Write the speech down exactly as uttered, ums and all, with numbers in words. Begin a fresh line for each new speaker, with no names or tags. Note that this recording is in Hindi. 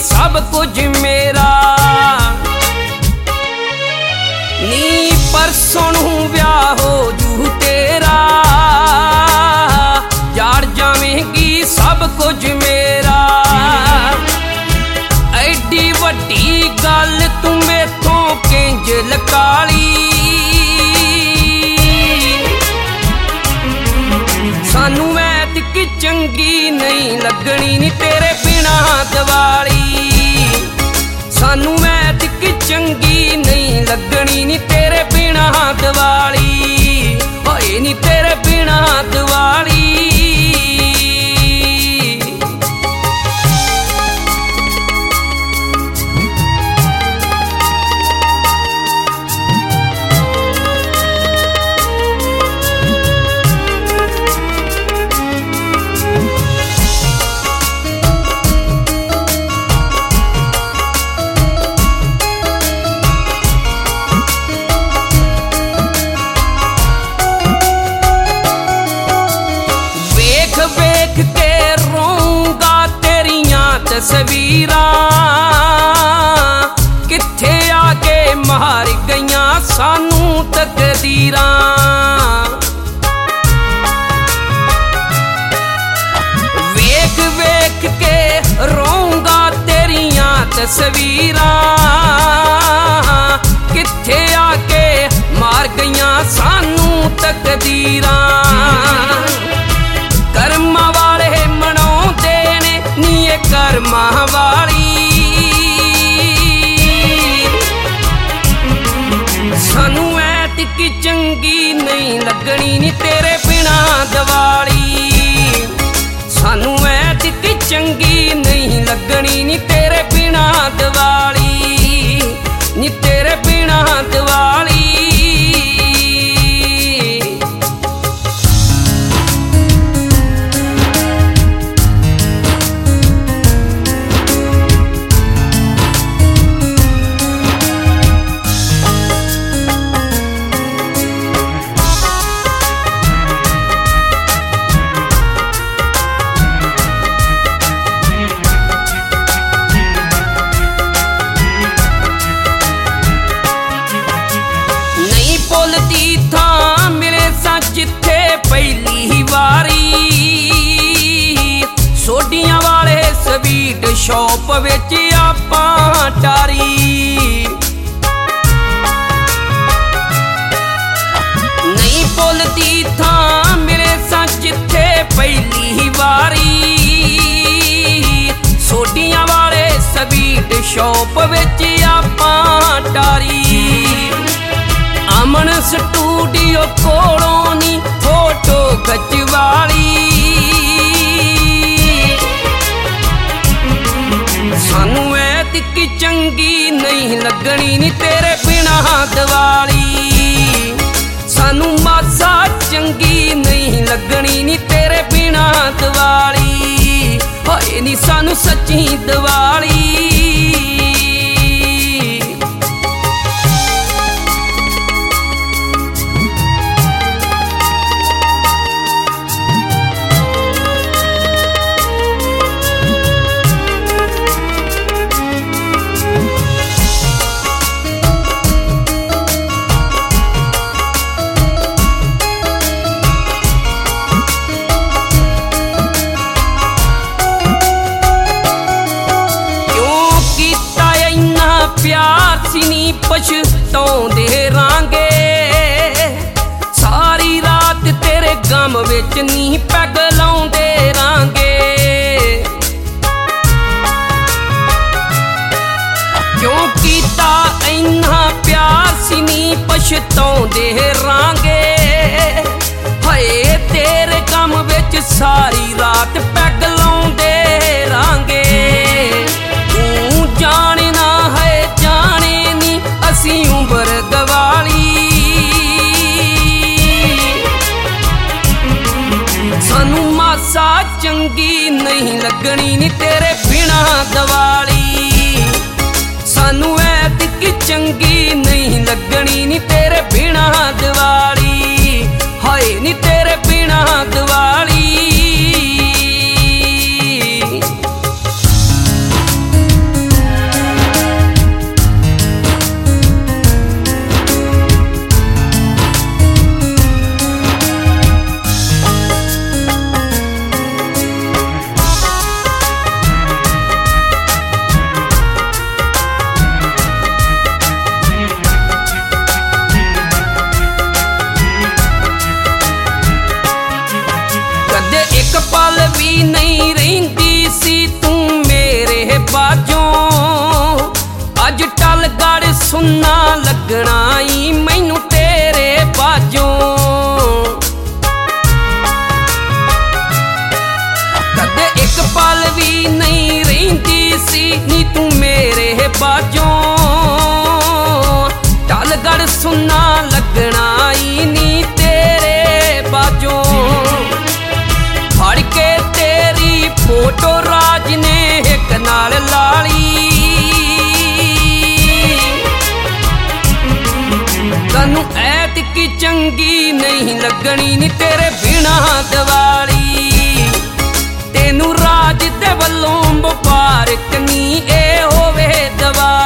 सब कुछ मेरा नी परसों नूं ब्याह हो जू तेरा जाड़ जावेगी सब कुछ मेरा एडी वड्डी गल तू मेथों किंज लकाली सानू ऐतकी चंगी नहीं लगनी नी तेरे बिना दिवाली सानू ऐतकी चंगी नहीं लगनी नी तेरे बिना दिवाली होए नी तेरे बिना दिवाली तस्वीरां किथे आके मार गईयां सानू तकदीरां वेख वेख के रोऊंगा तेरियां तस्वीरां किथे आके मार गईयां सानू तकदीरां कर्मा वाले मनाउंदे ने नी कर्मा वाली सानू ऐतकी चंगी नहीं लगनी नी तेरे बिना दिवाली सानू ऐतकी चंगी नहीं लगनी नी तेरे बिना दिवाली नी तेरे बिना दिवाली जिथे पहली वारी सोडियां वाले स्वीट शॉप विच आपां टारी नहीं भुलदी थां मेरे सा जिथे पहली वारी सोडियां वाले स्वीट शॉप विच आपां टारी अमन स्टूडियो कोलों नी फोटो खिचवाली सानू ऐतकी चंगी नहीं लगनी नी तेरे बिना दिवाली सानू मासा चंगी नहीं लगनी नी तेरे बिना दिवाली होए नी सानू सच्ची दिवाली प्यार सी नी पछताउंदे रांगे सारी रात तेरे गम विच नी पैग लाउंदे रांगे क्यों कीता इन्ना प्यार सी नी पछताउंदे रांगे हाए तेरे गम विच सारी रात पैग लाउंदे रांगे तू जाने ना है जाने नी असी उम्र गवाली सानू मासा चंगी नहीं लगनी नी तेरे बिना दिवाली सानू ऐतकी चंगी नहीं लगनी नी तेरे बिना दिवाली हाय नी तेरे बिना दिवाली ਸੁੰਨਾ ਲੱਗਣਾ ਈ ਮੈਨੂੰ ਤੇਰੇ ਬਾਝੋਂ। ਕਦੇ ਇੱਕ ਪਲ ਵੀ ਨਹੀਂ ਰਹਿੰਦੀ ਸੀ ਨੀ ਤੂੰ ਮੇਰੇ ਬਾਝੋਂ। ਢਲਗੜ ਸੁੰਨਾ ਲੱਗਣਾ ਈ ਨੀ ਤੇਰੇ ਬਾਝੋਂ। ਫੜ ਕੇ ਤੇਰੀ ਫੋਟੋ ਰਾਜ ਨੇ ਇੱਕ ਨਾਲ ਲਾਲੀ, ਤੈਨੂੰ ਐਤਕੀ ਚੰਗੀ ਨਹੀਂ ਲੱਗਣੀ ਨੀ ਤੇਰੇ ਬਿਨਾ ਦੀਵਾਲੀ। ਤੈਨੂੰ ਰਾਜ ਦੇ ਵੱਲੋਂ ਵਪਾਰਕ ਨੀ ਇਹ ਹੋਵੇ ਦੀਵਾਲੀ।